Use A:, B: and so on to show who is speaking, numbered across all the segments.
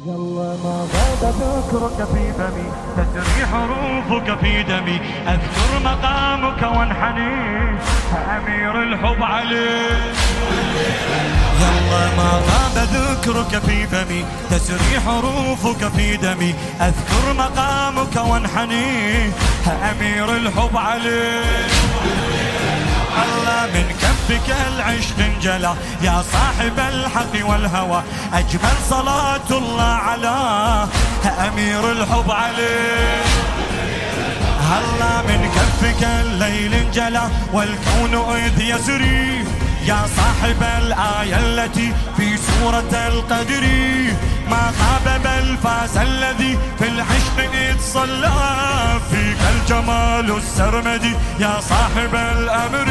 A: يلا ما غاب ذكرك في فمي، تسري حروفك في دمي، أذكر مقامك وانحني، أمير الحب عليك. يلا ما غاب ذكرك في فمي، تسري حروفك في دمي، أذكر مقامك وانحني، أمير الحب عليك. الله من كفك العشق انجلى يا صاحب الحق والهوى، أجمل صلاة الله على أمير الحب عليك. الله من كفك الليل انجلى والكون إذ يسري، يا صاحب الآية التي في سورة القدر، ما غاب بل فاز الذي في العشق إذ صلى، فيك الجمال السرمدي يا صاحب الأمر.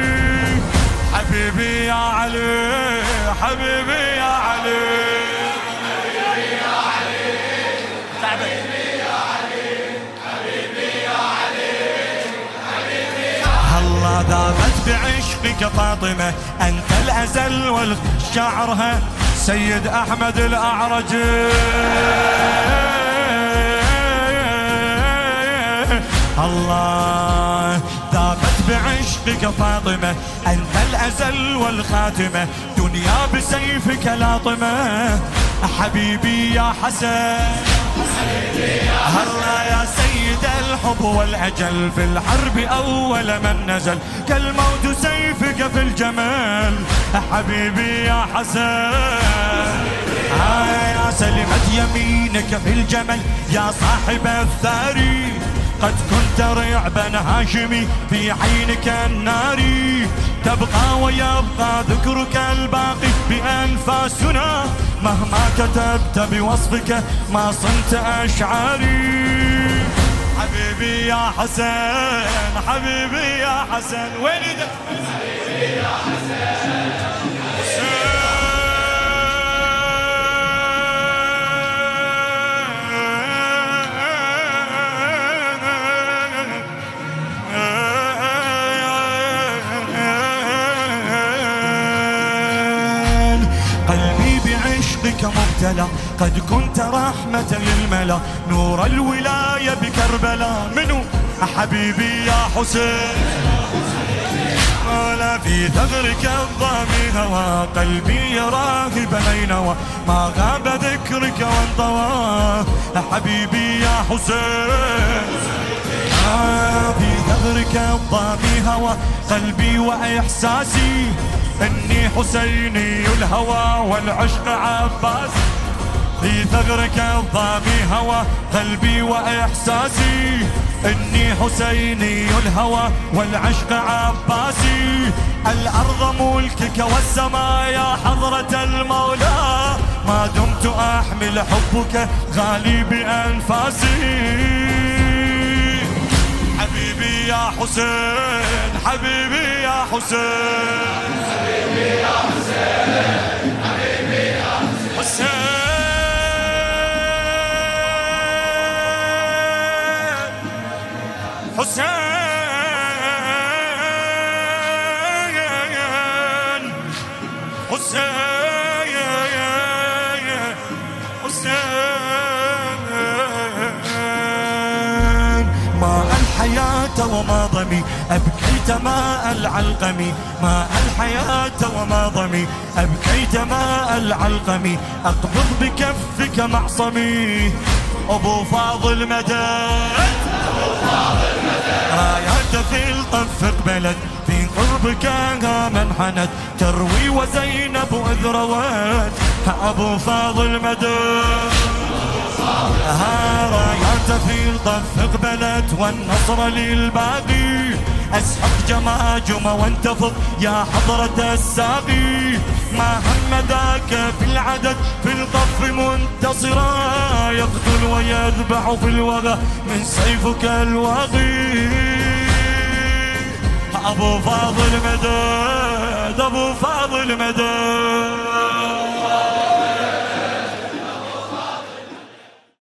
A: حبيبي يا علي، حبيبي يا علي، حبيبي يا علي، حبيبي يا علي، حبيبي يا علي، حبيبي يا علي. الله ذابت بعشقك فاطمة، أنت الأزل والشعرها سيد أحمد الأعرج. الله ذابت بعشقك فاطمة، أنت الأزل والخاتمة، دنيا بسيفك لاطمة. حبيبي يا حسن، الله يا سيد الحب والأجل، في الحرب أول من نزل، كالموت سيفك في الجمال. حبيبي يا حسن، يا سلمت يمينك في الجمل يا صاحب الثاري، قد كنت رعبا هاشمي في عينك الناري، تبقى ويبقى ذكرك الباقي بأنفاسنا، مهما كتبت بوصفك ما صنت أشعاري. حبيبي يا حسن، حبيبي يا حسن، وين ايدك؟ حبيبي يا حسن، مبتلى، قد كنت رحمة للملا، نور الولاية بكربلاء. منو؟ حبيبي يا حسين، ولا في ثغرك الضامي هوى، قلبي يراهب نينوى، ما غاب ذكرك وانطوى. حبيبي يا حسين، في ثغرك الضامي هوى، قلبي وإحساسي إني حسيني الهوى والعشق عباس، في ثغرك الضامي هوى، قلبي وإحساسي إني حسيني الهوى والعشق عباسي. الأرض ملكك والسماء يا حضرة المولى، ما دمت أحمل حبك غالي بأنفاسي. حبيبي يا حسين، حبيبي يا حسين، حبيبي يا حسين، حبيبي يا حسين، حسين حسين حسين حسين. ماء الحياة وما ضمي أبكيت ماء العلقم، ماء الحياة وما ضمي أبكيت ماء العلقم، أقبض بكفك معصمي. أبو فاضل مدد، رايات في الطف اقبلت، في قربك من حنت، تروي وزينب إذ روت. أبو فاضل مدد، رايات في الطف اقبلت، والنصر للباقي، أسحق جماجم وانتفض يا حضرة الساقي. ما هم ذاك في العدد في القف منتصرا، يقتل ويذبح في الوغى من سيفك الواغي. أبو فاضل مدد، أبو فاضل مدد.